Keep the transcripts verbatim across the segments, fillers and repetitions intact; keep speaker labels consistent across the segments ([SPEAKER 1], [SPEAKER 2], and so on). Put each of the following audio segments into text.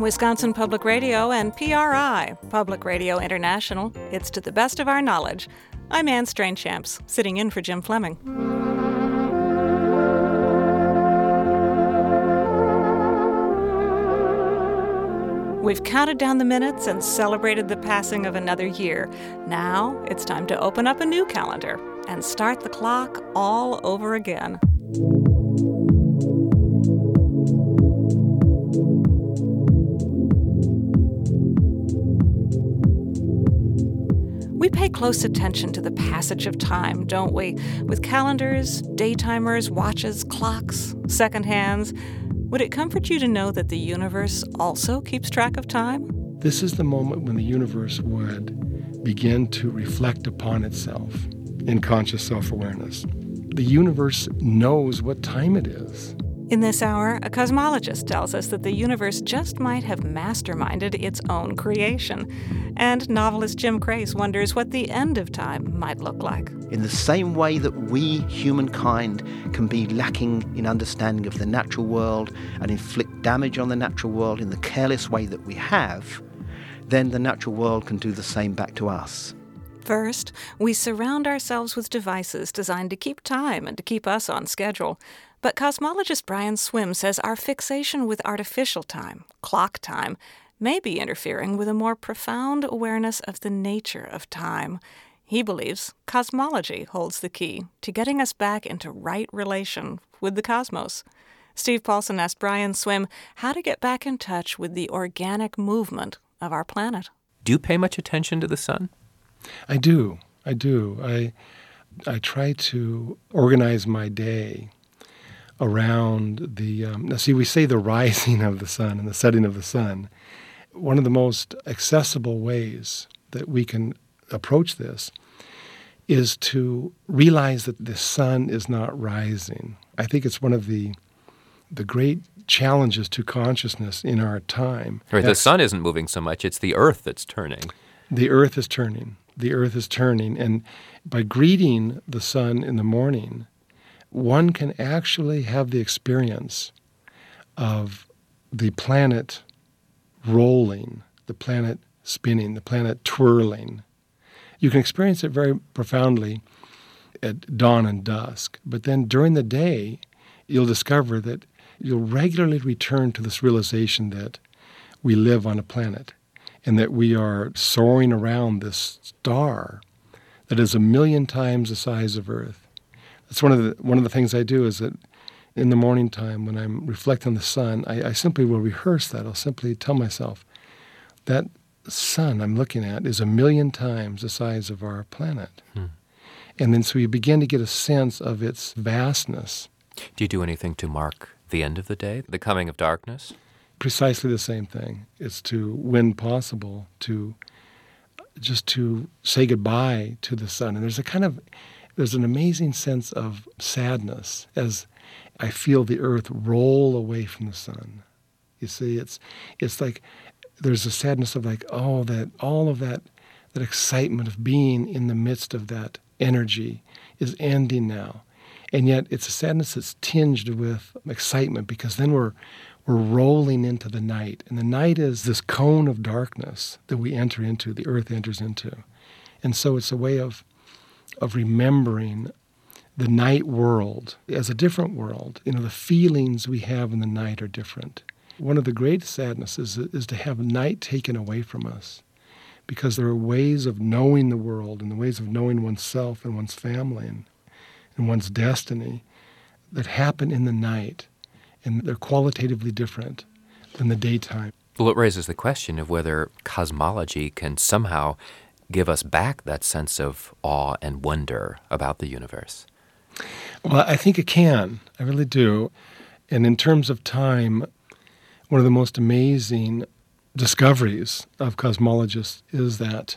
[SPEAKER 1] Wisconsin Public Radio and P R I, Public Radio International, it's To the Best of Our Knowledge. I'm Anne Strainchamps, sitting in for Jim Fleming. We've counted down the minutes and celebrated the passing of another year. Now it's time to open up a new calendar and start the clock all over again. We pay close attention to the passage of time, don't we? With calendars, daytimers, watches, clocks, second hands. Would it comfort you to know that the universe also keeps track of time?
[SPEAKER 2] This is the moment when the universe would begin to reflect upon itself in conscious self-awareness. The universe knows what time it is.
[SPEAKER 1] In this hour, a cosmologist tells us that the universe just might have masterminded its own creation. And novelist Jim Crace wonders what the end of time might look like.
[SPEAKER 3] In the same way that we, humankind, can be lacking in understanding of the natural world and inflict damage on the natural world in the careless way that we have, then the natural world can do the same back to us.
[SPEAKER 1] First, we surround ourselves with devices designed to keep time and to keep us on schedule. But cosmologist Brian Swimme says our fixation with artificial time, clock time, may be interfering with a more profound awareness of the nature of time. He believes cosmology holds the key to getting us back into right relation with the cosmos. Steve Paulson asked Brian Swimme how to get back in touch with the organic movement of our planet.
[SPEAKER 4] Do you pay much attention to the sun?
[SPEAKER 2] I do. I do. I I try to organize my day around the, um, now see, we say the rising of the sun and the setting of the sun. One of the most accessible ways that we can approach this is to realize that the sun is not rising. I think it's one of the the great challenges to consciousness in our time.
[SPEAKER 4] Right, the sun isn't moving so much, it's the earth that's turning.
[SPEAKER 2] The earth is turning. The earth is turning. And by greeting the sun in the morning, one can actually have the experience of the planet rolling, the planet spinning, the planet twirling. You can experience it very profoundly at dawn and dusk, but then during the day, you'll discover that you'll regularly return to this realization that we live on a planet and that we are soaring around this star that is a million times the size of Earth. That's one of the one of the things I do is that in the morning time when I'm reflecting on the sun, I, I simply will rehearse that. I'll simply tell myself that sun I'm looking at is a million times the size of our planet. Hmm. And then so you begin to get a sense of its vastness.
[SPEAKER 4] Do you do anything to mark the end of the day, the coming of darkness?
[SPEAKER 2] Precisely the same thing. It's to, when possible, to just to say goodbye to the sun. And there's a kind of There's an amazing sense of sadness as I feel the earth roll away from the sun. You see, it's it's like there's a sadness of like, oh, that all of that that excitement of being in the midst of that energy is ending now. And yet it's a sadness that's tinged with excitement because then we're we're rolling into the night. And the night is this cone of darkness that we enter into, the earth enters into. And so it's a way of of remembering the night world as a different world. You know, the feelings we have in the night are different. One of the great sadnesses is, is to have night taken away from us because there are ways of knowing the world and the ways of knowing oneself and one's family and, and one's destiny that happen in the night, and they're qualitatively different than the daytime.
[SPEAKER 4] Well, it raises the question of whether cosmology can somehow give us back that sense of awe and wonder about the universe.
[SPEAKER 2] Well, I think it can. I really do. And in terms of time, one of the most amazing discoveries of cosmologists is that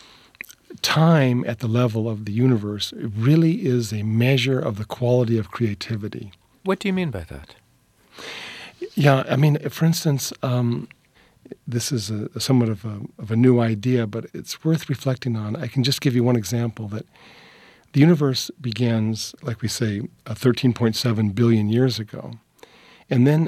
[SPEAKER 2] time at the level of the universe really is a measure of the quality of creativity.
[SPEAKER 4] What do you mean by that?
[SPEAKER 2] Yeah, I mean, for instance, um, this is a, somewhat of a, of a new idea, but it's worth reflecting on. I can just give you one example that the universe begins, like we say, uh, thirteen point seven billion years ago. And then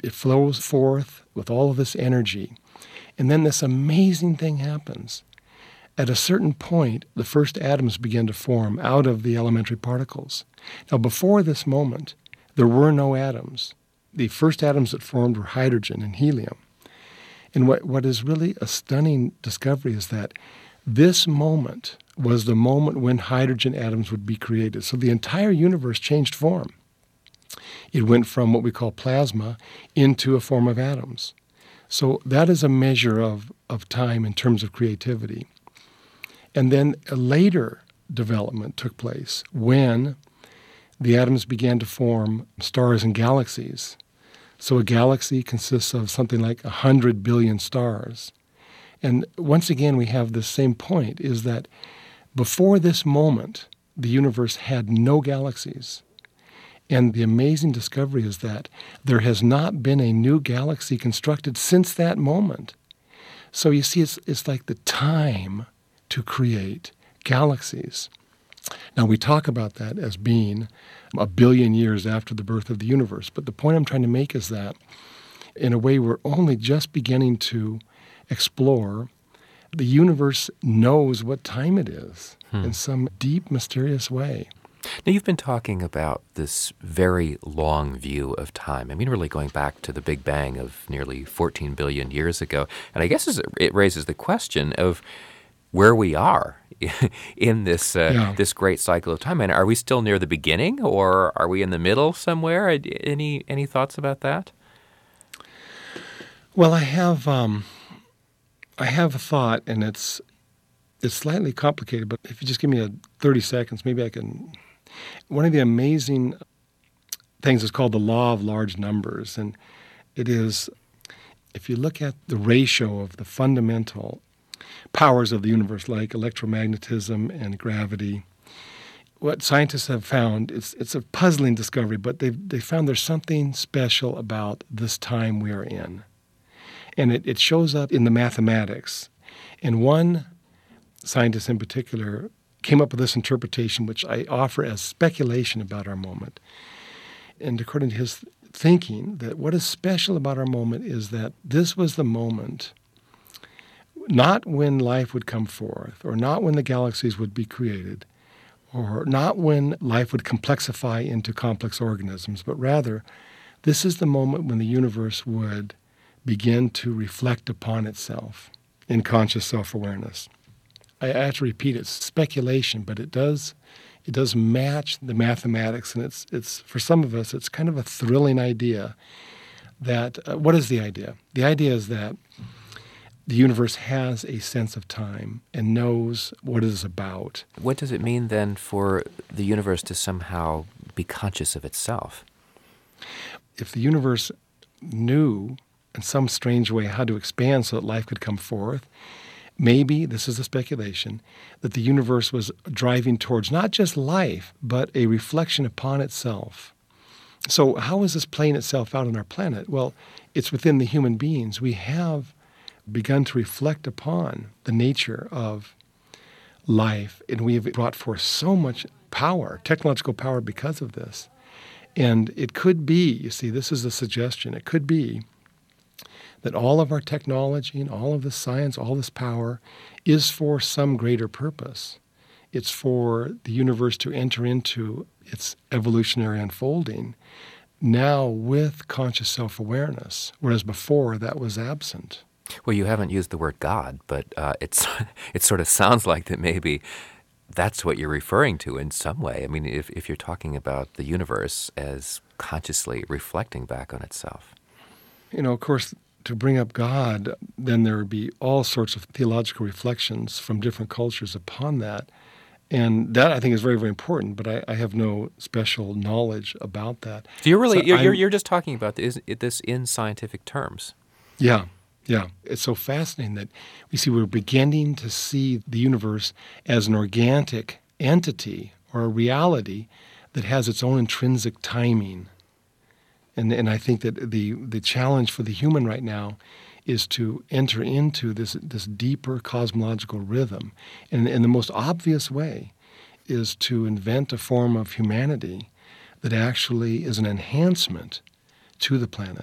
[SPEAKER 2] it flows forth with all of this energy. And then this amazing thing happens. At a certain point, the first atoms begin to form out of the elementary particles. Now, before this moment, there were no atoms. The first atoms that formed were hydrogen and helium. And what, what is really a stunning discovery is that this moment was the moment when hydrogen atoms would be created. So the entire universe changed form. It went from what we call plasma into a form of atoms. So that is a measure of, of time in terms of creativity. And then a later development took place when the atoms began to form stars and galaxies. So a galaxy consists of something like one hundred billion stars. And once again, we have the same point, is that before this moment, the universe had no galaxies. And the amazing discovery is that there has not been a new galaxy constructed since that moment. So you see, it's, it's like the time to create galaxies. Now, we talk about that as being a billion years after the birth of the universe, but the point I'm trying to make is that, in a way, we're only just beginning to explore. The universe knows what time it is hmm. in some deep, mysterious way.
[SPEAKER 4] Now, you've been talking about this very long view of time. I mean, really going back to the Big Bang of nearly fourteen billion years ago. And I guess it raises the question of where we are in this uh, yeah. this great cycle of time. And are we still near the beginning, or are we in the middle somewhere? Any any thoughts about that?
[SPEAKER 2] Well, I have um, I have a thought, and it's it's slightly complicated. But if you just give me a thirty seconds, maybe I can. One of the amazing things is called the law of large numbers, and it is, if you look at the ratio of the fundamental powers of the universe, like electromagnetism and gravity, what scientists have found, it's it's a puzzling discovery, but they've they found there's something special about this time we are in. And it, it shows up in the mathematics. And one scientist in particular came up with this interpretation, which I offer as speculation about our moment. And according to his thinking, that what is special about our moment is that this was the moment, not when life would come forth, or not when the galaxies would be created, or not when life would complexify into complex organisms, but rather, this is the moment when the universe would begin to reflect upon itself in conscious self-awareness. I have to repeat, it's speculation, but it does it does match the mathematics, and it's it's for some of us, it's kind of a thrilling idea that, uh, what is the idea? The idea is that the universe has a sense of time and knows what it is about.
[SPEAKER 4] What does it mean then for the universe to somehow be conscious of itself?
[SPEAKER 2] If the universe knew in some strange way how to expand so that life could come forth, maybe, this is a speculation, that the universe was driving towards not just life, but a reflection upon itself. So how is this playing itself out on our planet? Well, it's within the human beings. We have begun to reflect upon the nature of life, and we have brought forth so much power, technological power, because of this. And it could be, you see, this is a suggestion, it could be that all of our technology and all of this science, all this power, is for some greater purpose. It's for the universe to enter into its evolutionary unfolding now with conscious self-awareness, whereas before that was absent.
[SPEAKER 4] Well, you haven't used the word God, but uh, it's it sort of sounds like that maybe that's what you're referring to in some way. I mean, if, if you're talking about the universe as consciously reflecting back on itself.
[SPEAKER 2] You know, of course, to bring up God, then there would be all sorts of theological reflections from different cultures upon that. And that, I think, is very, very important, but I, I have no special knowledge about that.
[SPEAKER 4] So you're really,
[SPEAKER 2] so
[SPEAKER 4] you're, you're, you're just talking about this, this in scientific terms.
[SPEAKER 2] Yeah, yeah. It's so fascinating that we see we're beginning to see the universe as an organic entity or a reality that has its own intrinsic timing. And and I think that the the challenge for the human right now is to enter into this this deeper cosmological rhythm. And, and the most obvious way is to invent a form of humanity that actually is an enhancement to the planet.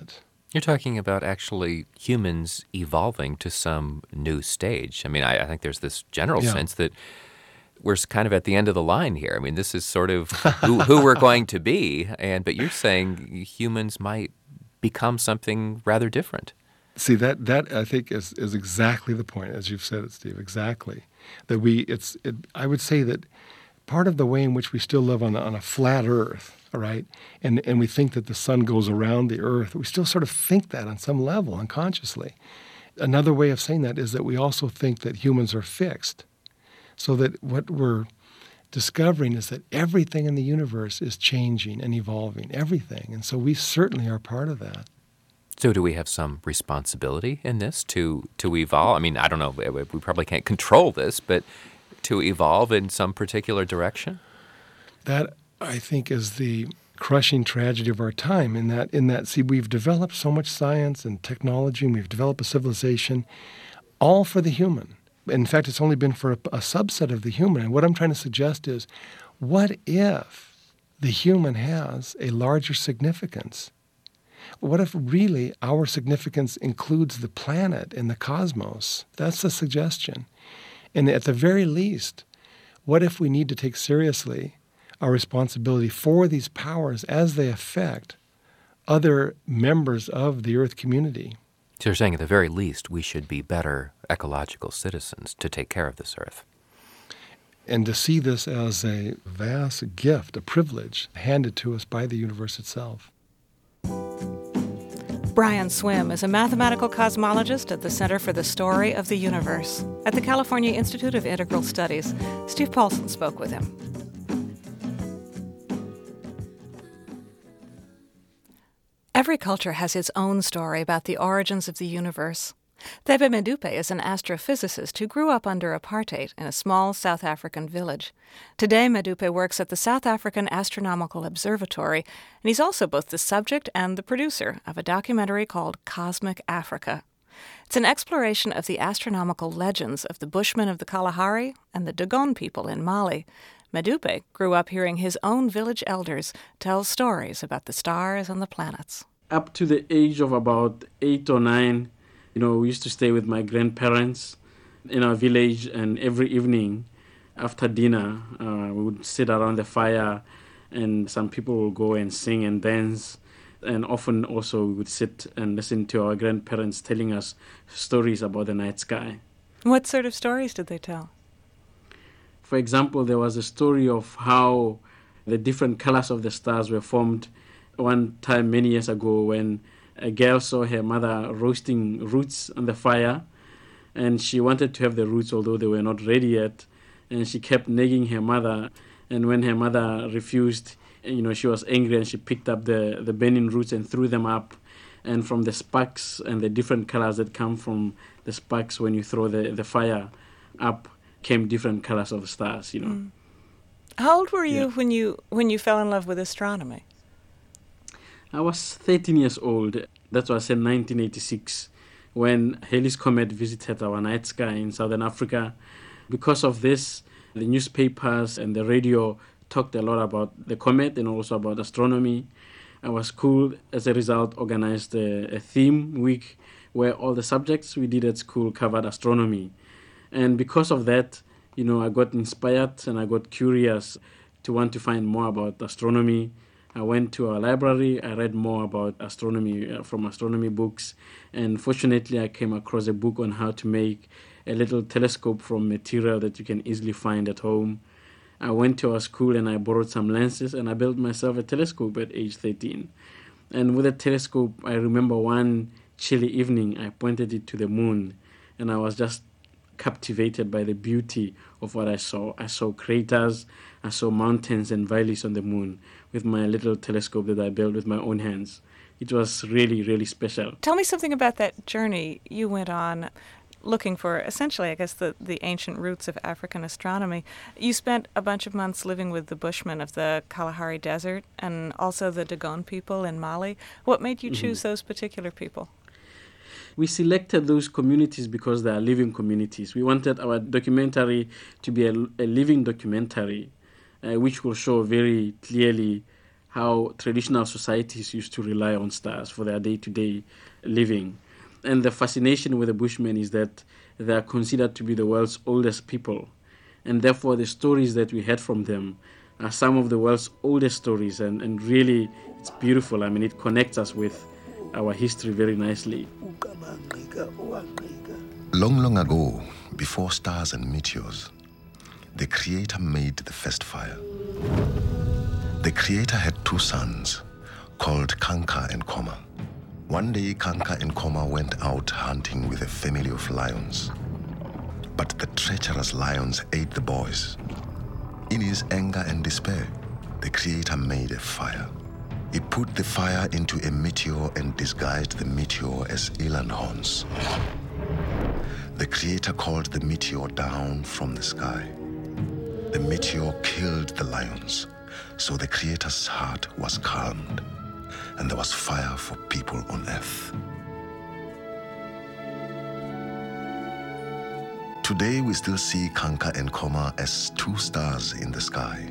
[SPEAKER 4] You're talking about actually humans evolving to some new stage. I mean, I, I think there's this general
[SPEAKER 2] Yeah.
[SPEAKER 4] sense that we're s- kind of at the end of the line here. I mean, this is sort of who, who we're going to be, and but you're saying humans might become something rather different.
[SPEAKER 2] See, that that I think is is exactly the point, as you've said it, Steve. Exactly, that we it's it, I would say that part of the way in which we still live on a, on a flat Earth, all right, and and we think that the sun goes around the Earth. We still sort of think that on some level, unconsciously. Another way of saying that is that we also think that humans are fixed, so that what we're discovering is that everything in the universe is changing and evolving, everything, and so we certainly are part of that.
[SPEAKER 4] So do we have some responsibility in this to, to evolve? I mean, I don't know, we we probably can't control this, but to evolve in some particular direction?
[SPEAKER 2] That, I think, is the crushing tragedy of our time in that, in that, see, we've developed so much science and technology, and we've developed a civilization, all for the human. In fact, it's only been for a, a subset of the human. And what I'm trying to suggest is, what if the human has a larger significance? What if really our significance includes the planet and the cosmos? That's the suggestion. And at the very least, what if we need to take seriously our responsibility for these powers as they affect other members of the Earth community?
[SPEAKER 4] So you're saying at the very least we should be better ecological citizens to take care of this Earth.
[SPEAKER 2] And to see this as a vast gift, a privilege handed to us by the universe itself.
[SPEAKER 1] Brian Swimme is a mathematical cosmologist at the Center for the Story of the Universe at the California Institute of Integral Studies. Steve Paulson spoke with him. Every culture has its own story about the origins of the universe. Thebe Medupe is an astrophysicist who grew up under apartheid in a small South African village. Today, Medupe works at the South African Astronomical Observatory, and he's also both the subject and the producer of a documentary called Cosmic Africa. It's an exploration of the astronomical legends of the Bushmen of the Kalahari and the Dogon people in Mali. Medupe grew up hearing his own village elders tell stories about the stars and the planets.
[SPEAKER 5] Up to the age of about eight or nine, you know, we used to stay with my grandparents in our village, and every evening after dinner, uh, we would sit around the fire, and some people would go and sing and dance. And often also we would sit and listen to our grandparents telling us stories about the night sky.
[SPEAKER 1] What sort of stories did they tell?
[SPEAKER 5] For example, there was a story of how the different colors of the stars were formed one time many years ago when a girl saw her mother roasting roots on the fire, and she wanted to have the roots although they were not ready yet, and she kept nagging her mother, and when her mother refused, you know, she was angry, and she picked up the, the burning roots and threw them up, and from the sparks and the different colors that come from the sparks when you throw the, the fire up came different colors of stars, you know.
[SPEAKER 1] Mm. How old were you
[SPEAKER 5] Yeah.
[SPEAKER 1] when you when you fell in love with astronomy?
[SPEAKER 5] I was thirteen years old. That was in nineteen eighty-six when Halley's Comet visited our night sky in southern Africa. Because of this, the newspapers and the radio talked a lot about the comet and also about astronomy. Our school, as a result, organized a, a theme week where all the subjects we did at school covered astronomy. And because of that, you know, I got inspired and I got curious to want to find more about astronomy. I went to our library, I read more about astronomy uh, from astronomy books, and fortunately I came across a book on how to make a little telescope from material that you can easily find at home. I went to our school and I borrowed some lenses and I built myself a telescope at age thirteen. And with a telescope, I remember one chilly evening, I pointed it to the moon and I was just captivated by the beauty of what I saw. I saw craters, I saw mountains and valleys on the moon with my little telescope that I built with my own hands. It was really, really special.
[SPEAKER 1] Tell me something about that journey you went on looking for, essentially, I guess, the, the ancient roots of African astronomy. You spent a bunch of months living with the Bushmen of the Kalahari Desert and also the Dogon people in Mali. What made you choose mm-hmm. those particular people?
[SPEAKER 5] We selected those communities because they are living communities. We wanted our documentary to be a, a living documentary, uh, which will show very clearly how traditional societies used to rely on stars for their day-to-day living. And the fascination with the Bushmen is that they are considered to be the world's oldest people. And therefore, the stories that we heard from them are some of the world's oldest stories. And, and really, it's beautiful. I mean, it connects us with our history very nicely.
[SPEAKER 6] Long, long ago, before stars and meteors, the Creator made the first fire. The Creator had two sons called Kanka and Koma. One day, Kanka and Koma went out hunting with a family of lions. But the treacherous lions ate the boys. In his anger and despair, the Creator made a fire. He put the fire into a meteor and disguised the meteor as eland horns. The Creator called the meteor down from the sky. The meteor killed the lions, so the Creator's heart was calmed, and there was fire for people on earth. Today we still see Kanka and Koma as two stars in the sky.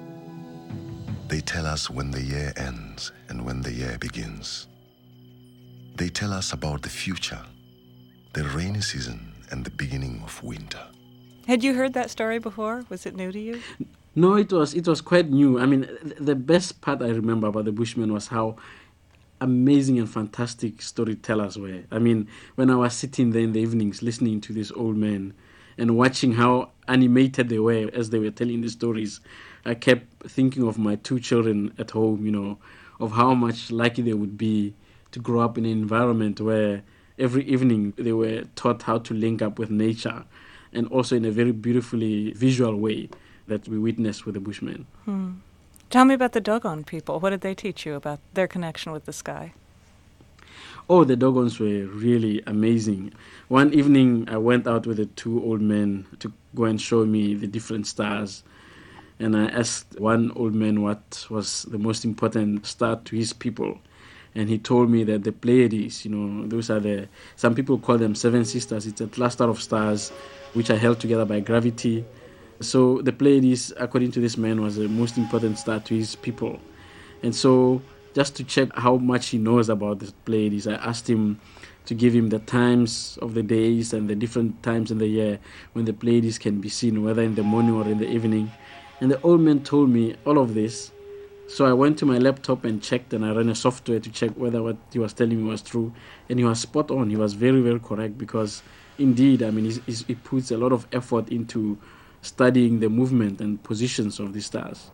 [SPEAKER 6] They tell us when the year ends and when the year begins. They tell us about the future, the rainy season and the beginning of winter.
[SPEAKER 1] Had you heard that story before? Was it new to you?
[SPEAKER 5] No, it was it was quite new. I mean, the best part I remember about the Bushmen was how amazing and fantastic storytellers were. I mean, when I was sitting there in the evenings listening to these old men and watching how animated they were as they were telling the stories, I kept thinking of my two children at home, you know, of how much lucky they would be to grow up in an environment where every evening they were taught how to link up with nature, and also in a very beautifully visual way that we witnessed with the Bushmen.
[SPEAKER 1] Hmm. Tell me about the Dogon people. What did they teach you about their connection with the sky?
[SPEAKER 5] Oh, the Dogons were really amazing. One evening, I went out with the two old men to go and show me the different stars. And I asked one old man what was the most important star to his people. And he told me that the Pleiades, you know, those are the, some people call them seven sisters. It's a cluster of stars which are held together by gravity. So the Pleiades, according to this man, was the most important star to his people. And so just to check how much he knows about the Pleiades, I asked him to give him the times of the days and the different times in the year when the Pleiades can be seen, whether in the morning or in the evening. And the old man told me all of this. So I went to my laptop and checked, and I ran a software to check whether what he was telling me was true. And he was spot on. He was very, very correct, because indeed, I mean, he's, he's, he puts a lot of effort into studying the movement and positions of the stars.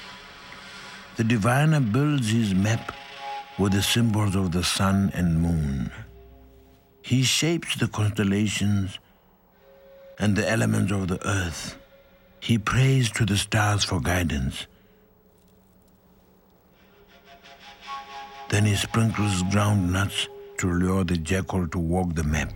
[SPEAKER 7] The diviner builds his map with the symbols of the sun and moon. He shapes the constellations and the elements of the earth. He prays to the stars for guidance. Then he sprinkles ground nuts to lure the jackal to walk the map.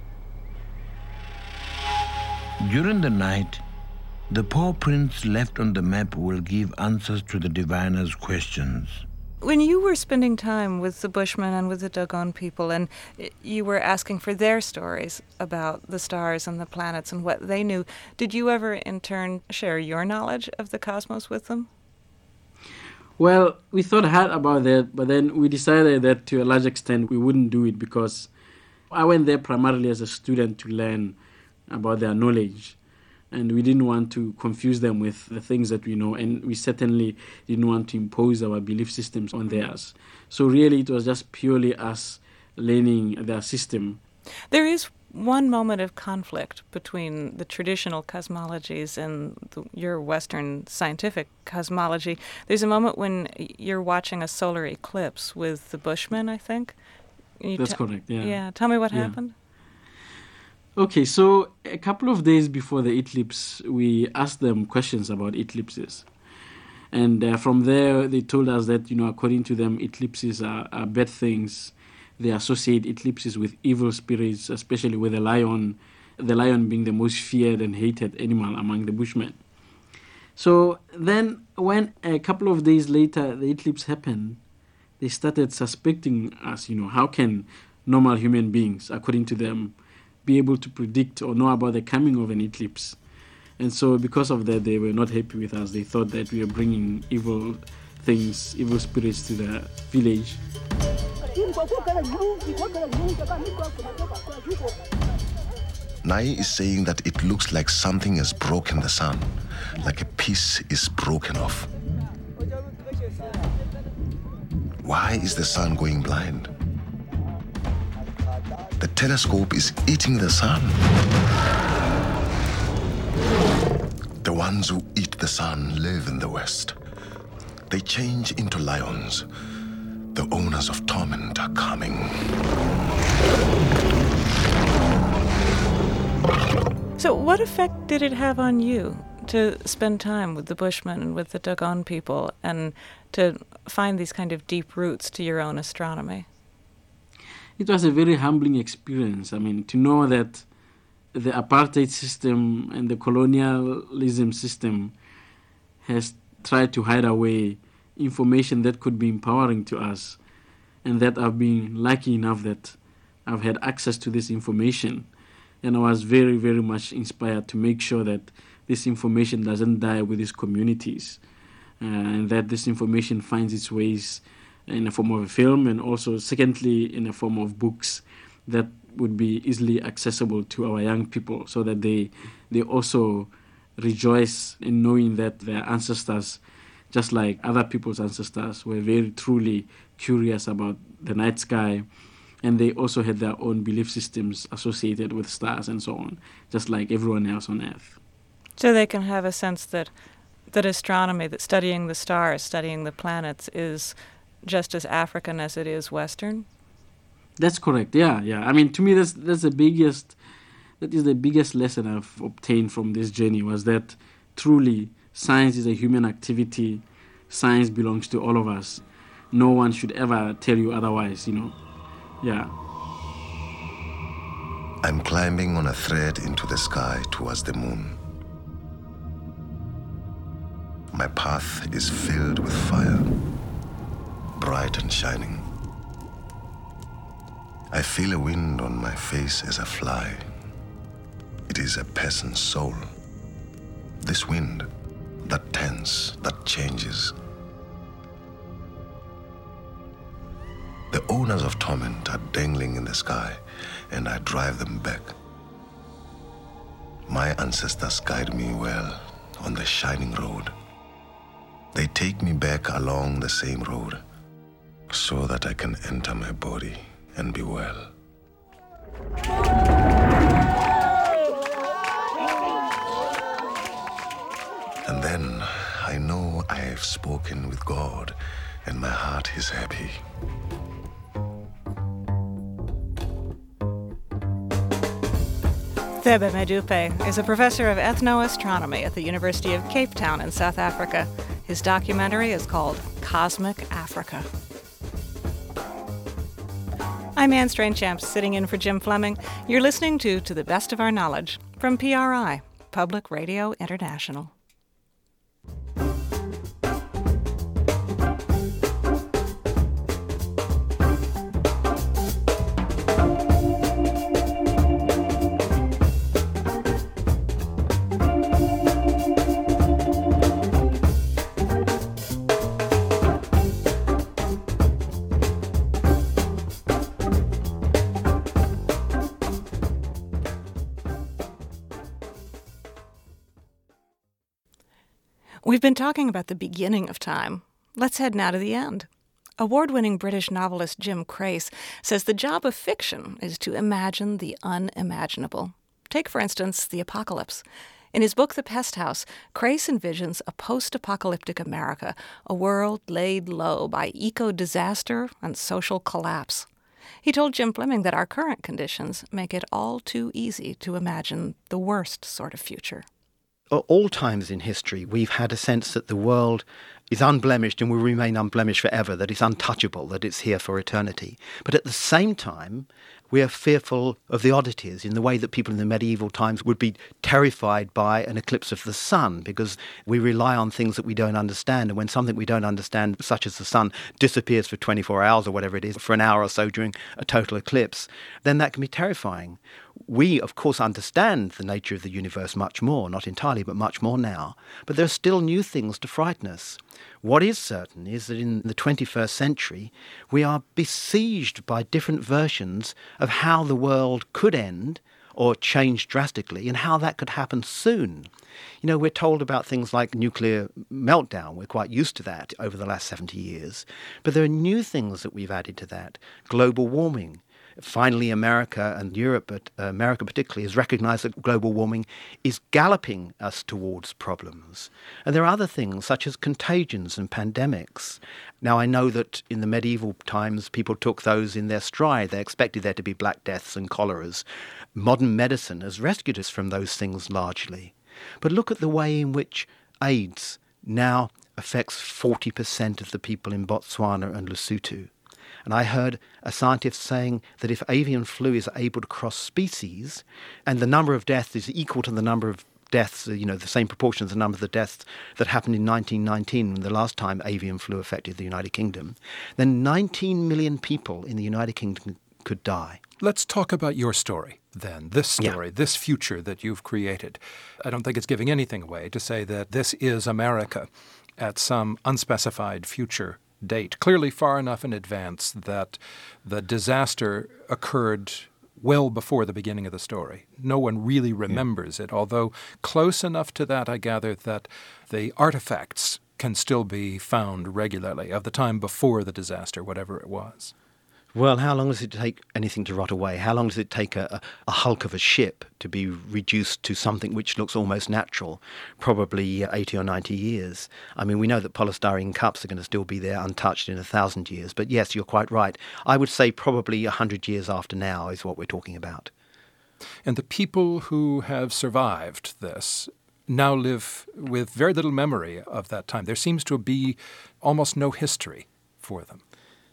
[SPEAKER 7] During the night, the poor prince left on the map will give answers to the diviner's questions.
[SPEAKER 1] When you were spending time with the Bushmen and with the Dogon people, and you were asking for their stories about the stars and the planets and what they knew, did you ever in turn share your knowledge of the cosmos with them?
[SPEAKER 5] Well, we thought hard about that, but then we decided that to a large extent we wouldn't do it, because I went there primarily as a student to learn about their knowledge. And we didn't want to confuse them with the things that we know, and we certainly didn't want to impose our belief systems on theirs. So really it was just purely us learning their system.
[SPEAKER 1] There is one moment of conflict between the traditional cosmologies and the, your Western scientific cosmology. There's a moment when you're watching a solar eclipse with the Bushmen, I think. You
[SPEAKER 5] That's
[SPEAKER 1] t-
[SPEAKER 5] correct, yeah.
[SPEAKER 1] Yeah, tell me what
[SPEAKER 5] yeah.
[SPEAKER 1] happened.
[SPEAKER 5] Okay, so a couple of days before the eclipse, we asked them questions about eclipses. And uh, from there, they told us that, you know, according to them, eclipses are, are bad things. They associate eclipses with evil spirits, especially with the lion, the lion being the most feared and hated animal among the Bushmen. So then when a couple of days later the eclipse happened, they started suspecting us, you know, how can normal human beings, according to them, be able to predict or know about the coming of an eclipse. And so because of that, they were not happy with us. They thought that we were bringing evil things, evil spirits to the village.
[SPEAKER 6] Nai is saying that it looks like something has broken the sun, like a piece is broken off. Why is the sun going blind? The telescope is eating the sun. The ones who eat the sun live in the West. They change into lions. The owners of torment are coming.
[SPEAKER 1] So what effect did it have on you to spend time with the Bushmen and with the Dogon people and to find these kind of deep roots to your own astronomy?
[SPEAKER 5] It was a very humbling experience. I mean, to know that the apartheid system and the colonialism system has tried to hide away information that could be empowering to us, and that I've been lucky enough that I've had access to this information. And I was very, very much inspired to make sure that this information doesn't die with these communities, uh, and that this information finds its ways in the form of a film, and also, secondly, in the form of books that would be easily accessible to our young people, so that they they also rejoice in knowing that their ancestors, just like other people's ancestors, were very truly curious about the night sky, and they also had their own belief systems associated with stars and so on, just like everyone else on Earth.
[SPEAKER 1] So they can have a sense that that astronomy, that studying the stars, studying the planets, is just as African as it is Western?
[SPEAKER 5] That's correct, yeah, yeah. I mean, to me, that's that's the biggest, that is the biggest lesson I've obtained from this journey, was that truly science is a human activity. Science belongs to all of us. No one should ever tell you otherwise, you know. Yeah.
[SPEAKER 6] I'm climbing on a thread into the sky towards the moon. My path is filled with fire, bright and shining. I feel a wind on my face as I fly. It is a peasant's soul. This wind that tends, that changes. The owners of torment are dangling in the sky, and I drive them back. My ancestors guide me well on the shining road. They take me back along the same road so that I can enter my body and be well. And then I know I have spoken with God, and my heart is happy.
[SPEAKER 1] Thebe Medupe is a professor of ethnoastronomy at the University of Cape Town in South Africa. His documentary is called Cosmic Africa. I'm Anne Strainchamps, sitting in for Jim Fleming. You're listening to To the Best of Our Knowledge from P R I, Public Radio International. We've been talking about the beginning of time. Let's head now to the end. Award-winning British novelist Jim Crace says the job of fiction is to imagine the unimaginable. Take, for instance, the apocalypse. In his book The Pest House, Crace envisions a post-apocalyptic America, a world laid low by eco-disaster and social collapse. He told Jim Fleming that our current conditions make it all too easy to imagine the worst sort of future.
[SPEAKER 3] At all times in history, we've had a sense that the world is unblemished and will remain unblemished forever, that it's untouchable, that it's here for eternity. But at the same time, we are fearful of the oddities in the way that people in the medieval times would be terrified by an eclipse of the sun, because we rely on things that we don't understand. And when something we don't understand, such as the sun, disappears for twenty-four hours or whatever it is, for an hour or so during a total eclipse, then that can be terrifying. We, of course, understand the nature of the universe much more, not entirely, but much more now. But there are still new things to frighten us. What is certain is that in the twenty-first century, we are besieged by different versions of how the world could end or change drastically and how that could happen soon. You know, we're told about things like nuclear meltdown. We're quite used to that over the last seventy years. But there are new things that we've added to that. Global warming. Finally, America and Europe, but America particularly, has recognized that global warming is galloping us towards problems. And there are other things, such as contagions and pandemics. Now, I know that in the medieval times, people took those in their stride. They expected there to be Black Deaths and choleras. Modern medicine has rescued us from those things largely. But look at the way in which AIDS now affects forty percent of the people in Botswana and Lesotho. And I heard a scientist saying that if avian flu is able to cross species and the number of deaths is equal to the number of deaths, you know, the same proportion as the number of the deaths that happened in nineteen nineteen, the last time avian flu affected the United Kingdom, then nineteen million people in the United Kingdom could die.
[SPEAKER 8] Let's talk about your story then, this story, yeah. this future that you've created. I don't think it's giving anything away to say that this is America at some unspecified future date, clearly far enough in advance that the disaster occurred well before the beginning of the story. No one really remembers yeah. it, although close enough to that, I gather, that the artifacts can still be found regularly of the time before the disaster, whatever it was.
[SPEAKER 3] Well, how long does it take anything to rot away? How long does it take a, a hulk of a ship to be reduced to something which looks almost natural? Probably eighty or ninety years. I mean, we know that polystyrene cups are going to still be there untouched in a thousand years. But yes, you're quite right. I would say probably a hundred years after now is what we're talking about.
[SPEAKER 8] And the people who have survived this now live with very little memory of that time. There seems to be almost no history for them.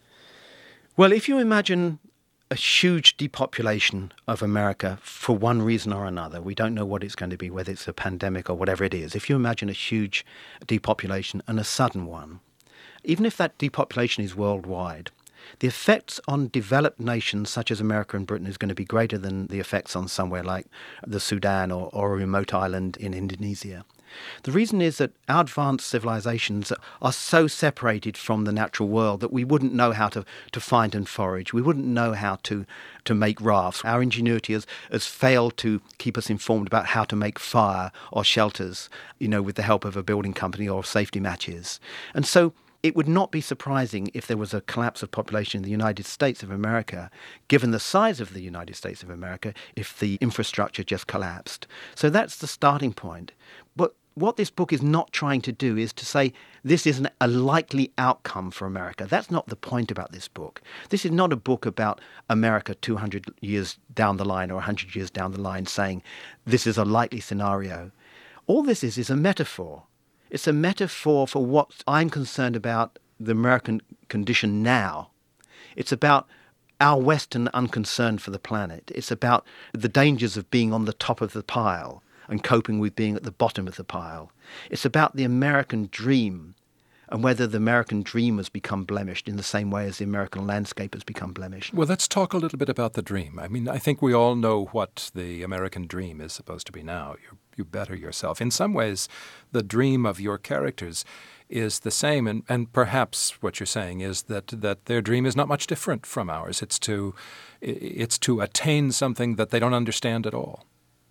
[SPEAKER 3] Well, if you imagine a huge depopulation of America for one reason or another, we don't know what it's going to be, whether it's a pandemic or whatever it is. If you imagine a huge depopulation and a sudden one, even if that depopulation is worldwide, the effects on developed nations such as America and Britain is going to be greater than the effects on somewhere like the Sudan or, or a remote island in Indonesia. The reason is that our advanced civilizations are so separated from the natural world that we wouldn't know how to, to find and forage. We wouldn't know how to, to make rafts. Our ingenuity has, has failed to keep us informed about how to make fire or shelters, you know, with the help of a building company or safety matches. And so it would not be surprising if there was a collapse of population in the United States of America, given the size of the United States of America, if the infrastructure just collapsed. So that's the starting point. But what this book is not trying to do is to say this is an, a likely outcome for America. That's not the point about this book. This is not a book about America two hundred years down the line or one hundred years down the line saying this is a likely scenario. All this is is a metaphor. It's a metaphor for what I'm concerned about the American condition now. It's about our Western unconcern for the planet. It's about the dangers of being on the top of the pile and coping with being at the bottom of the pile. It's about the American dream and whether the American dream has become blemished in the same way as the American landscape has become blemished.
[SPEAKER 8] Well, let's talk a little bit about the dream. I mean, I think we all know what the American dream is supposed to be now. You you better yourself. In some ways, the dream of your characters is the same, and, and perhaps what you're saying is that, that their dream is not much different from ours. It's to it's to attain something that they don't understand at all.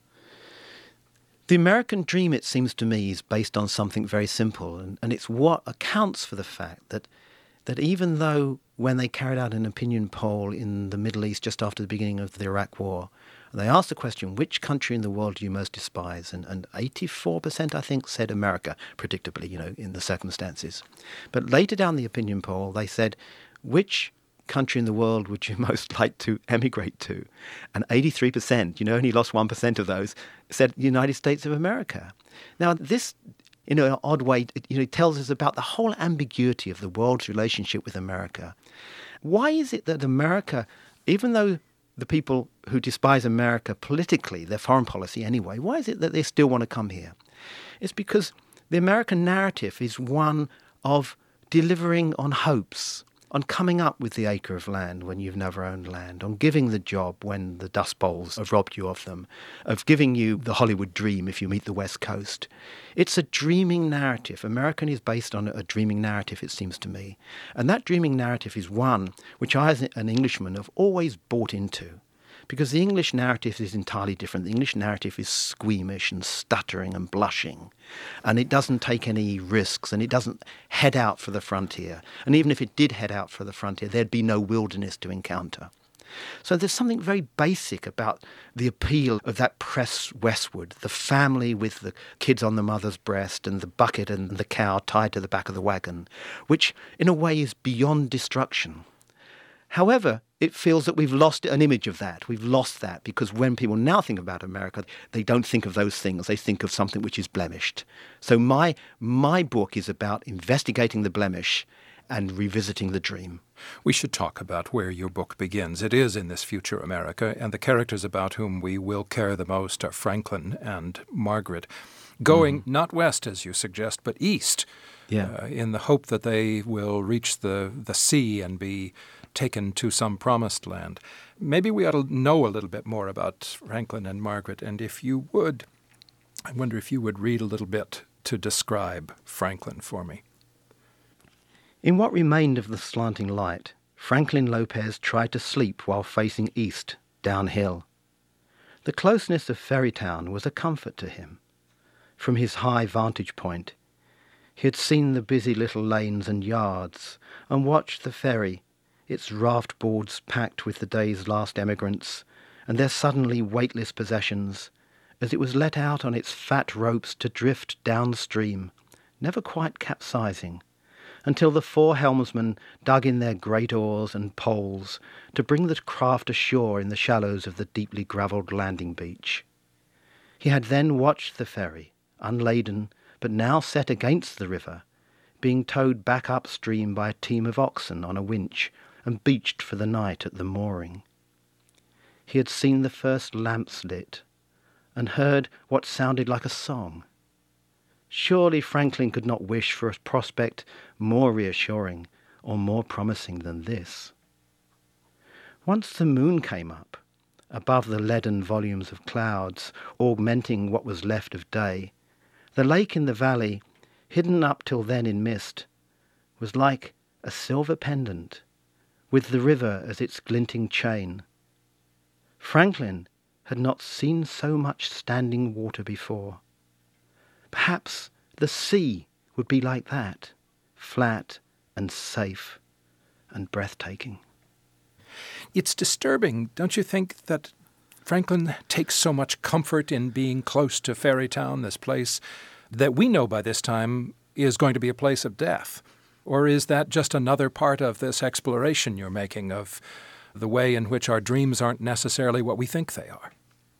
[SPEAKER 3] The American dream, it seems to me, is based on something very simple, and, and it's what accounts for the fact that that even though when they carried out an opinion poll in the Middle East just after the beginning of the Iraq War, they asked the question, which country in the world do you most despise? And, and eighty-four percent, I think, said America, predictably, you know, in the circumstances. But later down the opinion poll, they said, which country in the world would you most like to emigrate to? And eighty-three percent, you know, only lost one percent of those, said United States of America. Now, this, in an odd way, it, you know, tells us about the whole ambiguity of the world's relationship with America. Why is it that America, even though the people who despise America politically, their foreign policy anyway, why is it that they still want to come here? It's because the American narrative is one of delivering on hopes. on coming up with the acre of land when you've never owned land, on giving the job when the Dust Bowls have robbed you of them, of giving you the Hollywood dream if you meet the West Coast. It's a dreaming narrative. American is based on a dreaming narrative, it seems to me. And that dreaming narrative is one which I, as an Englishman, have always bought into. Because the English narrative is entirely different. The English narrative is squeamish and stuttering and blushing. And it doesn't take any risks, and it doesn't head out for the frontier. And even if it did head out for the frontier, there'd be no wilderness to encounter. So there's something very basic about the appeal of that press westward, the family with the kids on the mother's breast and the bucket and the cow tied to the back of the wagon, which in a way is beyond destruction. However, it feels that we've lost an image of that. We've lost that because when people now think about America, they don't think of those things. They think of something which is blemished. So my my book is about investigating the blemish and revisiting the dream.
[SPEAKER 8] We should talk about where your book begins. It is in this future America, and the characters about whom we will care the most are Franklin and Margaret, going mm. not west, as you suggest, but east,
[SPEAKER 3] yeah.
[SPEAKER 8] uh, in the hope that they will reach the, the sea and be taken to some promised land. Maybe we ought to know a little bit more about Franklin and Margaret, and if you would, I wonder if you would read a little bit to describe Franklin for me.
[SPEAKER 3] In what remained of the slanting light, Franklin Lopez tried to sleep while facing east, downhill. The closeness of Ferrytown was a comfort to him. From his high vantage point, he had seen the busy little lanes and yards and watched the ferry, its raft boards packed with the day's last emigrants and their suddenly weightless possessions, as it was let out on its fat ropes to drift downstream, never quite capsizing, until the four helmsmen dug in their great oars and poles to bring the craft ashore in the shallows of the deeply gravelled landing beach. He had then watched the ferry, unladen, but now set against the river, being towed back upstream by a team of oxen on a winch and beached for the night at the mooring. He had seen the first lamps lit and heard what sounded like a song. Surely Franklin could not wish for a prospect more reassuring or more promising than this. Once the moon came up, above the leaden volumes of clouds, augmenting what was left of day, the lake in the valley, hidden up till then in mist, was like a silver pendant, with the river as its glinting chain. Franklin had not seen so much standing water before. Perhaps the sea would be like that, flat and safe and breathtaking.
[SPEAKER 8] It's disturbing, don't you think, that Franklin takes so much comfort in being close to Ferrytown, this place that we know by this time is going to be a place of death? Or is that just another part of this exploration you're making of the way in which our dreams aren't necessarily what we think they are?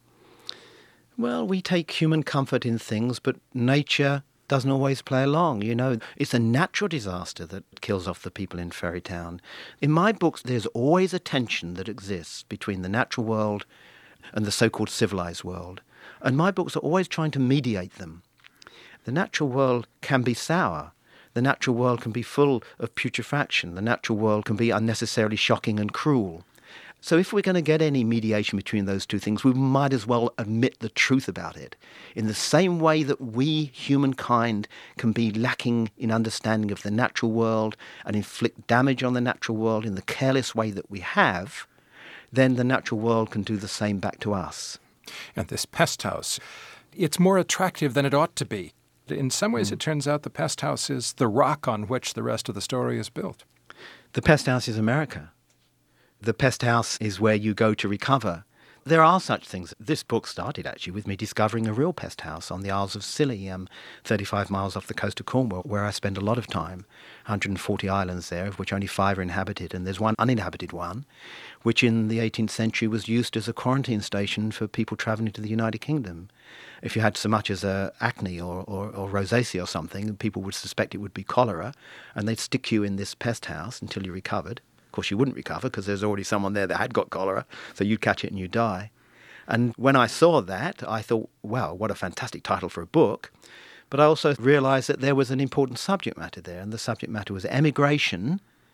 [SPEAKER 3] Well, we take human comfort in things, but nature doesn't always play along. You know, it's a natural disaster that kills off the people in Ferrytown. In my books, there's always a tension that exists between the natural world and the so-called civilized world. And my books are always trying to mediate them. The natural world can be sour. The natural world can be full of putrefaction. The natural world can be unnecessarily shocking and cruel. So if we're going to get any mediation between those two things, we might as well admit the truth about it. In the same way that we, humankind, can be lacking in understanding of the natural world and inflict damage on the natural world in the careless way that we have, then the natural world can do the same back to us.
[SPEAKER 8] And this pest house, it's more attractive than it ought to be. In some ways, mm. it turns out the pest house is the rock on which the rest of the story is built.
[SPEAKER 3] The pest house is America. The pest house is where you go to recover. There are such things. This book started actually with me discovering a real pest house on the Isles of Scilly, um, thirty-five miles off the coast of Cornwall, where I spend a lot of time, one hundred forty islands there, of which only five are inhabited, and there's one uninhabited one, which in the eighteenth century was used as a quarantine station for people travelling to the United Kingdom. If you had so much as a acne or, or, or rosacea or something, people would suspect it would be cholera, and they'd stick you in this pest house until you recovered. Of course, you wouldn't recover because there's already someone there that had got cholera, so you'd catch it and you'd die. And when I saw that, I thought, wow, what a fantastic title for a book. But I also realised that there was an important subject matter there, and the subject matter was emigration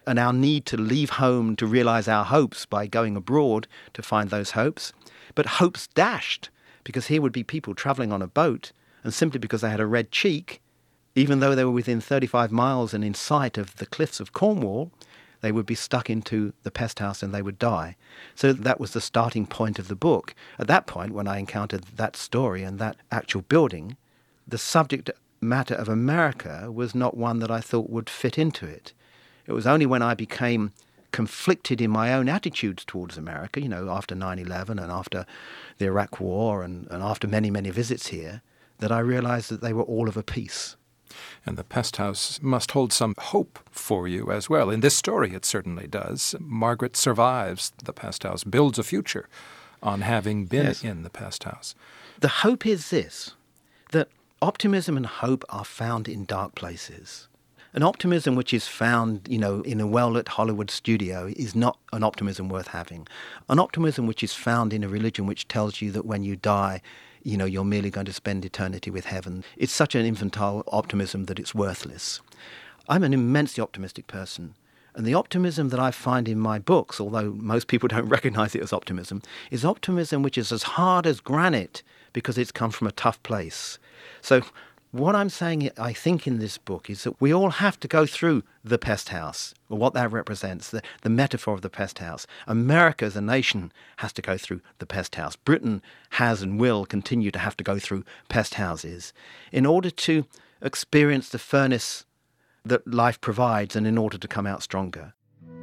[SPEAKER 3] and our need to leave home to realize our hopes by going abroad to find those hopes. But hopes dashed, because here would be people traveling on a boat, and simply because they had a red cheek, even though they were within thirty-five miles and in sight of the cliffs of Cornwall, they would be stuck into the pest house and they would die. So that was the starting point of the book. At that point, when I encountered that story and that actual building, the subject matter of America was not one that I thought would fit into it. It was only when I became conflicted in my own attitudes towards America, you know, after nine eleven and after the Iraq War and, and after many, many visits here, that I realized that they were all of a piece.
[SPEAKER 8] And the pest house must hold some hope for you as well. In this story, it certainly does. Margaret survives the pest house, builds a future on having been yes. in the pest house.
[SPEAKER 3] The hope is this, that optimism and hope are found in dark places. An optimism which is found, you know, in a well-lit Hollywood studio is not an optimism worth having. An optimism which is found in a religion which tells you that when you die, you know, you're merely going to spend eternity with heaven. It's such an infantile optimism that it's worthless. I'm an immensely optimistic person. And the optimism that I find in my books, although most people don't recognize it as optimism, is optimism which is as hard as granite because it's come from a tough place. So what I'm saying, I think, in this book is that we all have to go through the pest house, or what that represents, the, the metaphor of the pest house. America as a nation has to go through the pest house. Britain has and will continue to have to go through pest houses in order to experience the furnace that life provides and in order to come out stronger.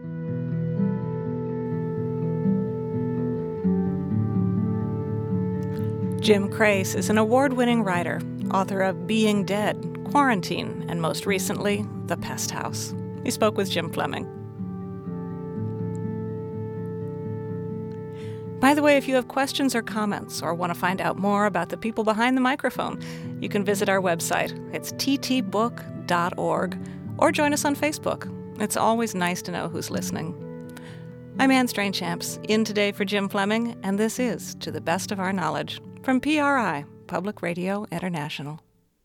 [SPEAKER 1] Jim Crace is an award-winning writer, author of Being Dead, Quarantine, and most recently, The Pest House. He spoke with Jim Fleming. By the way, if you have questions or comments or want to find out more about the people behind the microphone, you can visit our website. It's t t book dot org, or join us on Facebook. It's always nice to know who's listening. I'm Anne Strainchamps, in today for Jim Fleming, and this is To the Best of Our Knowledge, from P R I, Public Radio International.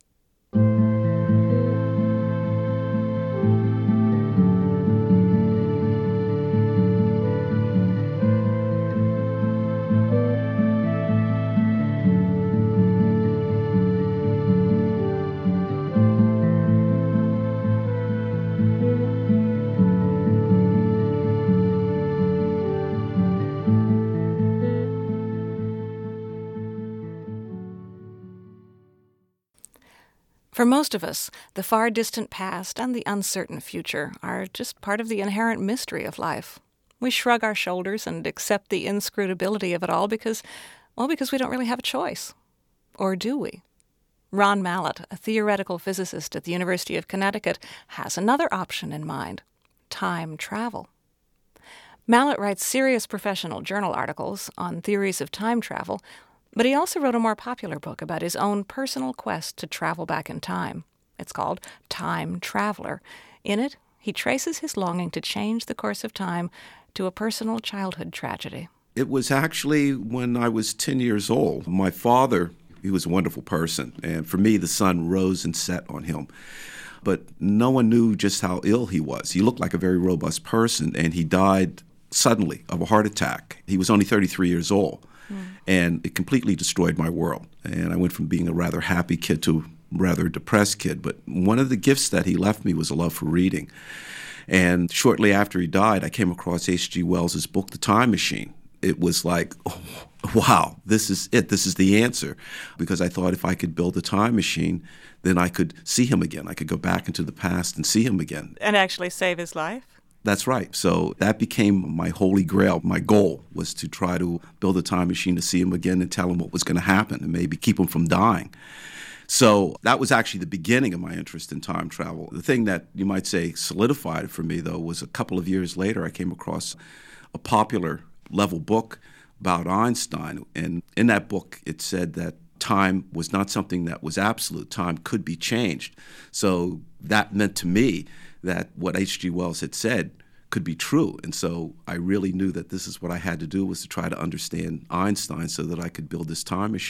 [SPEAKER 1] For most of us, the far distant past and the uncertain future are just part of the inherent mystery of life. We shrug our shoulders and accept the inscrutability of it all because, well, because we don't really have a choice. Or do we? Ron Mallett, a theoretical physicist at the University of Connecticut, has another option in mind: time travel. Mallett writes serious professional journal articles on theories of time travel, but he also wrote a more popular book about his own personal quest to travel back in time. It's called Time Traveler. In it, he traces his longing to change the course of time to a personal childhood tragedy.
[SPEAKER 9] It was actually when I was ten years old. My father, he was a wonderful person, and for me, the sun rose and set on him. But no one knew just how ill he was. He looked like a very robust person, and he died suddenly of a heart attack. He was only thirty-three years old. Mm. And it completely destroyed my world. And I went from being a rather happy kid to a rather depressed kid. But one of the gifts that he left me was a love for reading. And shortly after he died, I came across H G Wells's book, The Time Machine. It was like, oh, wow, this is it. This is the answer. Because I thought if I could build a time machine, then I could see him again. I could go back into the past and see him again.
[SPEAKER 1] And actually save his life?
[SPEAKER 9] That's right. So that became my holy grail. My goal was to try to build a time machine to see him again and tell him what was going to happen and maybe keep him from dying. So that was actually the beginning of my interest in time travel. The thing that you might say solidified it for me, though, was a couple of years later I came across a popular level book about Einstein. And in that book, it said that time was not something that was absolute. Time could be changed. So that meant to me that what H G Wells had said could be true. And so I really knew that this is what I had to do, was to try to understand Einstein so that I could build this time machine.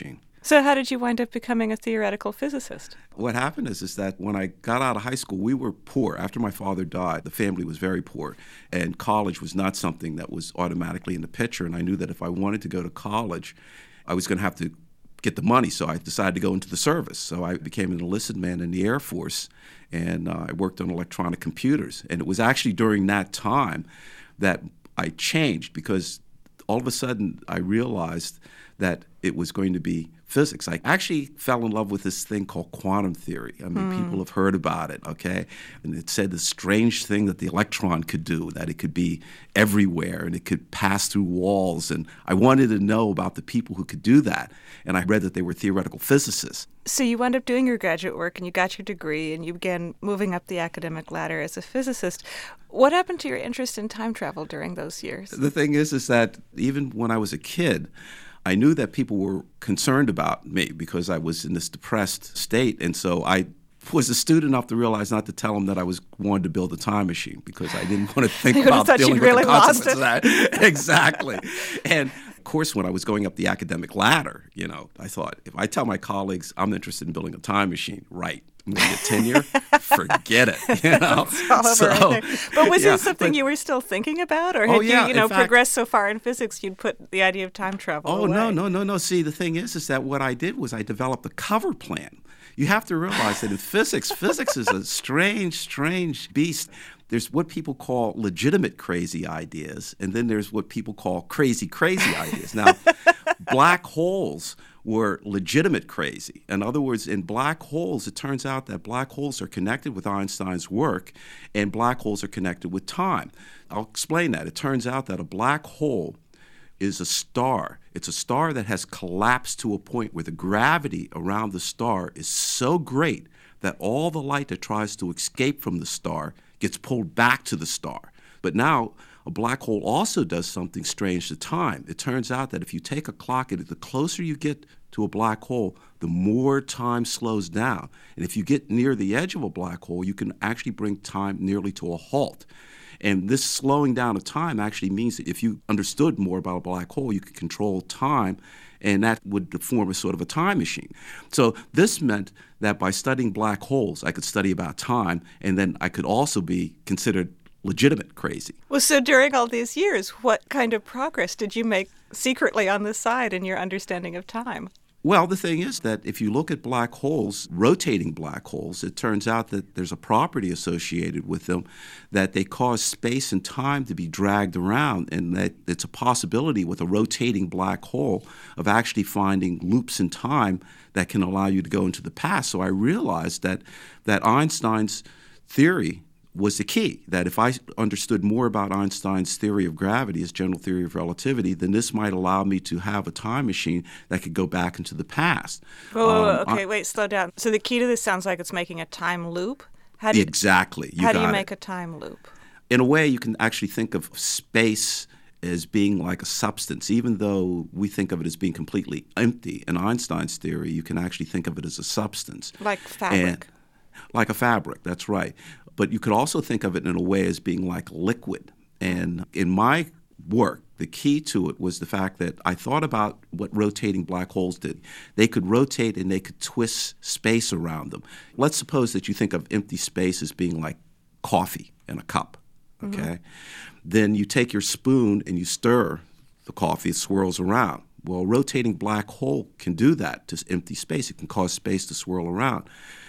[SPEAKER 1] So how did you wind up becoming a theoretical physicist?
[SPEAKER 9] What happened is, is that when I got out of high school, we were poor. After my father died, the family was very poor, and college was not something that was automatically in the picture. And I knew that if I wanted to go to college, I was going to have to get the money, so I decided to go into the service. So I became an enlisted man in the Air Force, and uh, I worked on electronic computers. And it was actually during that time that I changed, because all of a sudden I realized that it was going to be physics. I actually fell in love with this thing called quantum theory. I mean, mm. people have heard about it, okay? And it said this strange thing that the electron could do, that it could be everywhere and it could pass through walls. And I wanted to know about the people who could do that. And I read that they were theoretical physicists.
[SPEAKER 1] So you wound up doing your graduate work and you got your degree and you began moving up the academic ladder as a physicist. What happened to your interest in time travel during those years?
[SPEAKER 9] The thing is, is that even when I was a kid, I knew that people were concerned about me because I was in this depressed state. And so I was astute enough to realize not to tell them that I was wanted to build a time machine, because I didn't want to think about dealing with
[SPEAKER 1] really
[SPEAKER 9] the consequences of that. Exactly. And of course, when I was going up the academic ladder, you know, I thought, if I tell my colleagues I'm interested in building a time machine, right, I'm going to get tenure, forget it, you know.
[SPEAKER 1] It's all over
[SPEAKER 9] so,
[SPEAKER 1] right there. But was
[SPEAKER 9] yeah,
[SPEAKER 1] it something
[SPEAKER 9] but,
[SPEAKER 1] you were still thinking about? Or
[SPEAKER 9] oh,
[SPEAKER 1] had
[SPEAKER 9] yeah,
[SPEAKER 1] you, you know,
[SPEAKER 9] fact,
[SPEAKER 1] progressed so far in physics you'd put the idea of time travel
[SPEAKER 9] Oh,
[SPEAKER 1] away?
[SPEAKER 9] no, no, no, no. See, the thing is, is that what I did was I developed a cover plan. You have to realize that in physics, physics is a strange, strange beast. There's what people call legitimate crazy ideas, and then there's what people call crazy, crazy ideas. Now, black holes were legitimate crazy. In other words, in black holes, it turns out that black holes are connected with Einstein's work, and black holes are connected with time. I'll explain that. It turns out that a black hole is a star. It's a star that has collapsed to a point where the gravity around the star is so great that all the light that tries to escape from the star gets pulled back to the star. But now, a black hole also does something strange to time. It turns out that if you take a clock, and the closer you get to a black hole, the more time slows down. And if you get near the edge of a black hole, you can actually bring time nearly to a halt. And this slowing down of time actually means that if you understood more about a black hole, you could control time, and that would form a sort of a time machine. So this meant that by studying black holes, I could study about time, and then I could also be considered legitimate crazy.
[SPEAKER 1] Well, so during all these years, what kind of progress did you make secretly on this side in your understanding of time?
[SPEAKER 9] Well, the thing is that if you look at black holes, rotating black holes, it turns out that there's a property associated with them that they cause space and time to be dragged around, and that it's a possibility with a rotating black hole of actually finding loops in time that can allow you to go into the past. So I realized that that Einstein's theory was the key, that if I understood more about Einstein's theory of gravity, his general theory of relativity, then this might allow me to have a time machine that could go back into the past.
[SPEAKER 1] Whoa, whoa, whoa.
[SPEAKER 9] Um,
[SPEAKER 1] okay,
[SPEAKER 9] I,
[SPEAKER 1] wait, slow down. So the key to this sounds like it's making a time loop? How do you,
[SPEAKER 9] exactly. You
[SPEAKER 1] how
[SPEAKER 9] got
[SPEAKER 1] do you
[SPEAKER 9] it.
[SPEAKER 1] make a time loop?
[SPEAKER 9] In a way, you can actually think of space as being like a substance. Even though we think of it as being completely empty, in Einstein's theory, you can actually think of it as a substance.
[SPEAKER 1] Like fabric.
[SPEAKER 9] And, like a fabric, that's right. But you could also think of it in a way as being like liquid. And in my work, the key to it was the fact that I thought about what rotating black holes did. They could rotate and they could twist space around them. Let's suppose that you think of empty space as being like coffee in a cup, okay? Mm-hmm. Then you take your spoon and you stir the coffee, it swirls around. Well, a rotating black hole can do that to empty space. It can cause space to swirl around.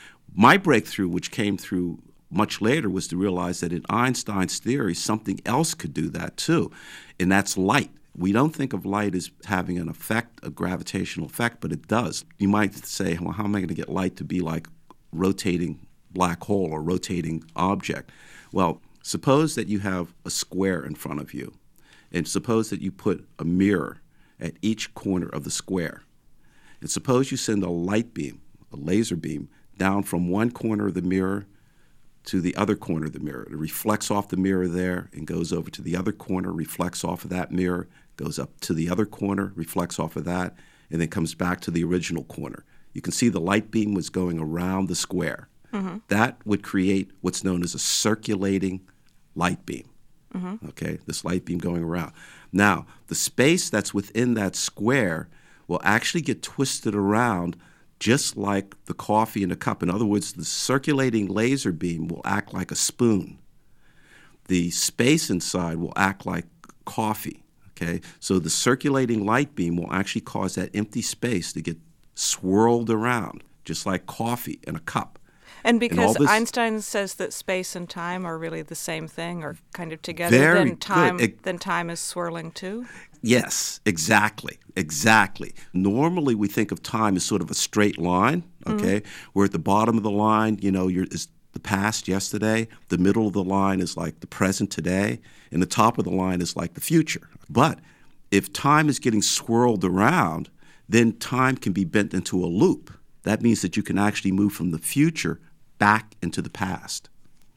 [SPEAKER 9] My breakthrough, which came through much later, was to realize that in Einstein's theory, something else could do that too, and that's light. We don't think of light as having an effect, a gravitational effect, but it does. You might say, well, how am I going to get light to be like rotating black hole or rotating object? Well, suppose that you have a square in front of you, and suppose that you put a mirror at each corner of the square, and suppose you send a light beam, a laser beam, down from one corner of the mirror to the other corner of the mirror. It reflects off the mirror there and goes over to the other corner, reflects off of that mirror, goes up to the other corner, reflects off of that, and then comes back to the original corner. You can see the light beam was going around the square. Mm-hmm. That would create what's known as a circulating light beam. Mm-hmm. Okay, this light beam going around. Now, the space that's within that square will actually get twisted around just like the coffee in a cup. In other words, the circulating laser beam will act like a spoon. The space inside will act like coffee, okay? So the circulating light beam will actually cause that empty space to get swirled around, just like coffee in a cup.
[SPEAKER 1] And because
[SPEAKER 9] and this,
[SPEAKER 1] Einstein says that space and time are really the same thing, or kind of together,
[SPEAKER 9] very
[SPEAKER 1] then time
[SPEAKER 9] good. It,
[SPEAKER 1] then time is swirling too?
[SPEAKER 9] Yes, exactly, exactly. Normally we think of time as sort of a straight line, okay? Mm-hmm. Where at the bottom of the line, you know, you're, is the past yesterday, the middle of the line is like the present today, and the top of the line is like the future. But if time is getting swirled around, then time can be bent into a loop. That means that you can actually move from the future back into the past.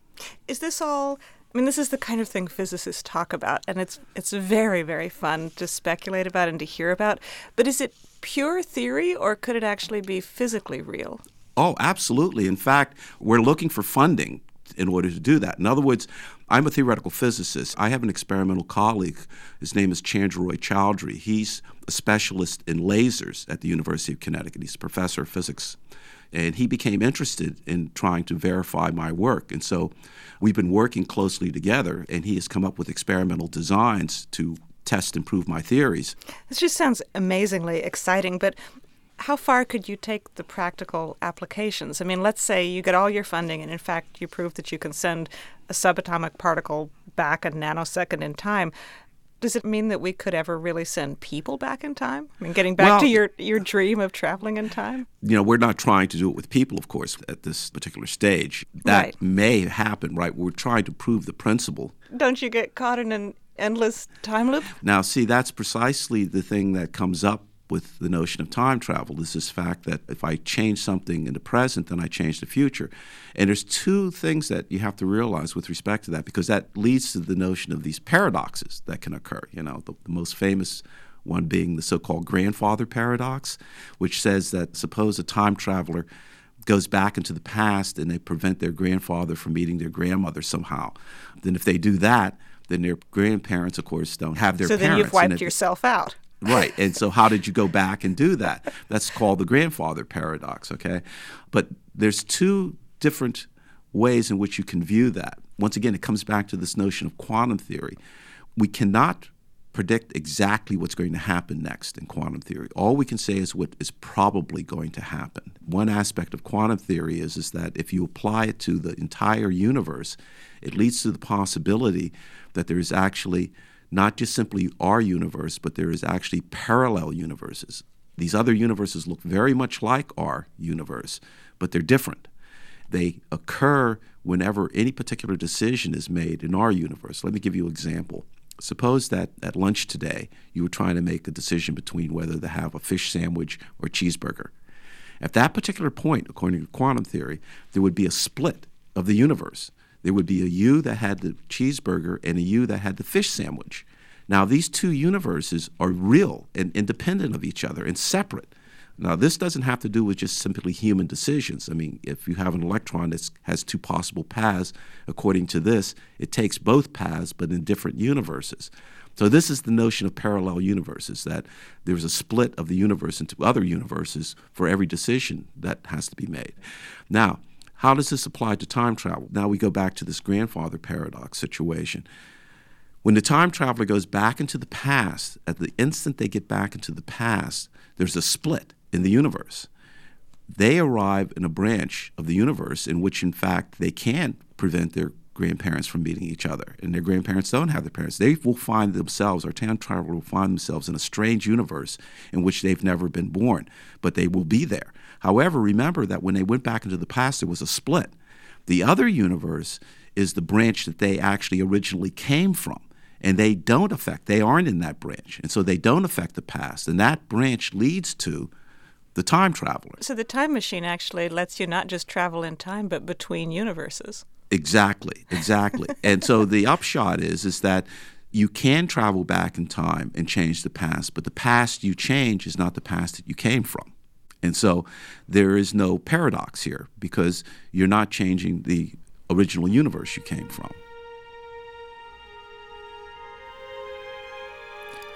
[SPEAKER 1] Is this all, I mean, this is the kind of thing physicists talk about, and it's it's very, very fun to speculate about and to hear about. But is it pure theory, or could it actually be physically real?
[SPEAKER 9] Oh, absolutely. In fact, we're looking for funding in order to do that. In other words, I'm a theoretical physicist. I have an experimental colleague. His name is Chandra Roy Chowdhury. He's a specialist in lasers at the University of Connecticut. He's a professor of physics. And he became interested in trying to verify my work. And so we've been working closely together, and he has come up with experimental designs to test and prove my theories.
[SPEAKER 1] This just sounds amazingly exciting, but how far could you take the practical applications? I mean, let's say you get all your funding, and in fact you prove that you can send a subatomic particle back a nanosecond in time. Does it mean that we could ever really send people back in time? I mean, getting back
[SPEAKER 9] well,
[SPEAKER 1] to your, your dream of traveling in time?
[SPEAKER 9] You know, we're not trying to do it with people, of course, at this particular stage. That
[SPEAKER 1] right.
[SPEAKER 9] may happen, right? We're trying to prove the principle.
[SPEAKER 1] Don't you get caught in an endless time loop?
[SPEAKER 9] Now, see, that's precisely the thing that comes up with the notion of time travel, is this fact that if I change something in the present, then I change the future. And there's two things that you have to realize with respect to that, because that leads to the notion of these paradoxes that can occur. You know, the, the most famous one being the so-called grandfather paradox, which says that suppose a time traveler goes back into the past and they prevent their grandfather from meeting their grandmother somehow. Then if they do that, then their grandparents, of course, don't have their
[SPEAKER 1] so
[SPEAKER 9] parents.
[SPEAKER 1] So then you've wiped
[SPEAKER 9] it,
[SPEAKER 1] yourself out.
[SPEAKER 9] Right. And so how did you go back and do that? That's called the grandfather paradox, okay? But there's two different ways in which you can view that. Once again, it comes back to this notion of quantum theory. We cannot predict exactly what's going to happen next in quantum theory. All we can say is what is probably going to happen. One aspect of quantum theory is, is that if you apply it to the entire universe, it leads to the possibility that there is actually not just simply our universe, but there is actually parallel universes. These other universes look very much like our universe, but they're different. They occur whenever any particular decision is made in our universe. Let me give you an example. Suppose that at lunch today, you were trying to make a decision between whether to have a fish sandwich or a cheeseburger. At that particular point, according to quantum theory, there would be a split of the universe. There would be a you that had the cheeseburger and a you that had the fish sandwich. Now, these two universes are real and independent of each other and separate. Now, this doesn't have to do with just simply human decisions. I mean, if you have an electron that has two possible paths, according to this, it takes both paths but in different universes. So this is the notion of parallel universes, that there's a split of the universe into other universes for every decision that has to be made. Now, how does this apply to time travel? Now we go back to this grandfather paradox situation. When the time traveler goes back into the past, at the instant they get back into the past, there's a split in the universe. They arrive in a branch of the universe in which, in fact, they can prevent their grandparents from meeting each other, and their grandparents don't have their parents. They will find themselves, our time traveler will find themselves in a strange universe in which they've never been born, but they will be there. However, remember that when they went back into the past, there was a split. The other universe is the branch that they actually originally came from, and they don't affect, they aren't in that branch, and so they don't affect the past, and that branch leads to the time traveler.
[SPEAKER 1] So the time machine actually lets you not just travel in time, but between universes.
[SPEAKER 9] Exactly, exactly. And so the upshot is, is that you can travel back in time and change the past, but the past you change is not the past that you came from. And so there is no paradox here because you're not changing the original universe you came from.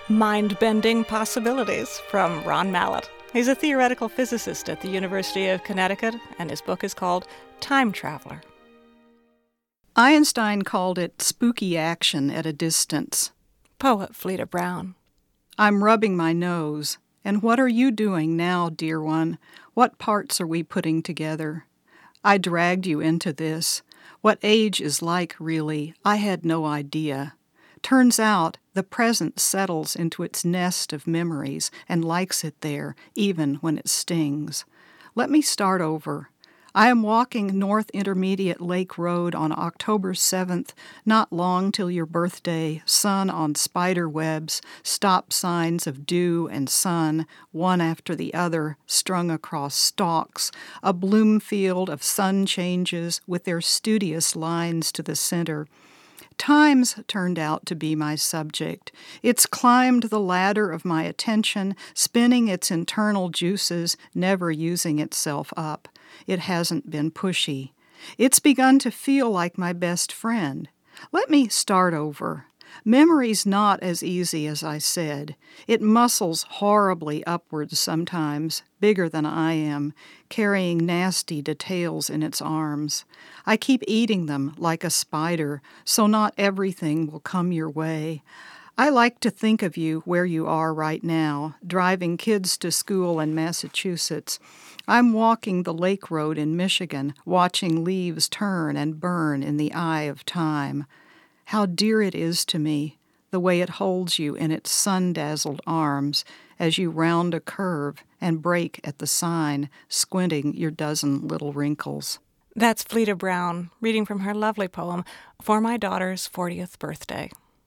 [SPEAKER 1] Mind-bending possibilities from Ron Mallett. He's a theoretical physicist at the University of Connecticut, and his book is called Time Traveler.
[SPEAKER 10] Einstein called it spooky action at a distance.
[SPEAKER 1] Poet Fleda Brown.
[SPEAKER 10] I'm rubbing my nose. And what are you doing now, dear one? What parts are we putting together? I dragged you into this. What age is like, really, I had no idea. Turns out the present settles into its nest of memories and likes it there, even when it stings. Let me start over. I am walking North Intermediate Lake Road on October seventh, not long till your birthday, sun on spider webs, stop signs of dew and sun, one after the other, strung across stalks, a bloom field of sun changes with their studious lines to the center. Time's turned out to be my subject. It's climbed the ladder of my attention, spinning its internal juices, never using itself up. It hasn't been pushy. It's begun to feel like my best friend. Let me start over. Memory's not as easy as I said. It muscles horribly upwards sometimes, bigger than I am, carrying nasty details in its arms. I keep eating them like a spider, so not everything will come your way. I like to think of you where you are right now, driving kids to school in Massachusetts. I'm walking the lake road in Michigan, watching leaves turn and burn in the eye of time. How dear it is to me, the way it holds you in its sun-dazzled arms as you round a curve and break at the sign, squinting your dozen little wrinkles.
[SPEAKER 1] That's Fleda Brown, reading from her lovely poem, For My Daughter's fortieth Birthday.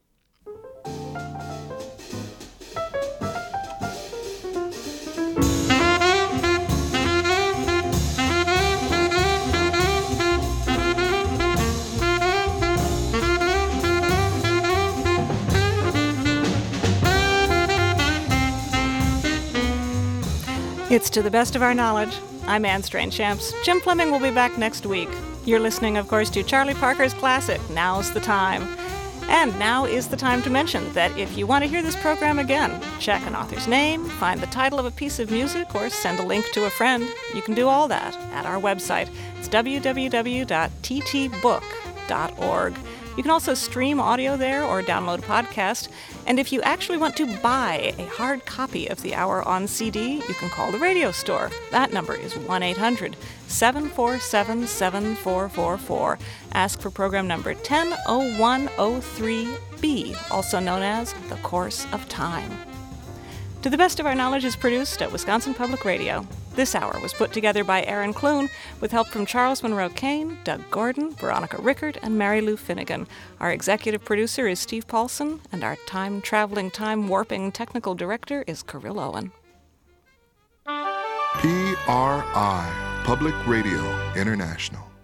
[SPEAKER 1] It's To the Best of Our Knowledge. I'm Anne Strange-Champs. Jim Fleming will be back next week. You're listening, of course, to Charlie Parker's classic, Now's the Time. And now is the time to mention that if you want to hear this program again, check an author's name, find the title of a piece of music, or send a link to a friend. You can do all that at our website. It's w w w dot t t book dot org. You can also stream audio there or download a podcast. And if you actually want to buy a hard copy of the hour on C D, you can call the radio store. That number is one eight hundred seven four seven seven four four four. Ask for program number ten oh one oh three B, also known as The Course of Time. To the Best of Our Knowledge is produced at Wisconsin Public Radio. This hour was put together by Aaron Clune with help from Charles Monroe Kane, Doug Gordon, Veronica Rickard, and Mary Lou Finnegan. Our executive producer is Steve Paulson, and our time-traveling, time-warping technical director is Kirill Owen.
[SPEAKER 11] P R I, Public Radio International.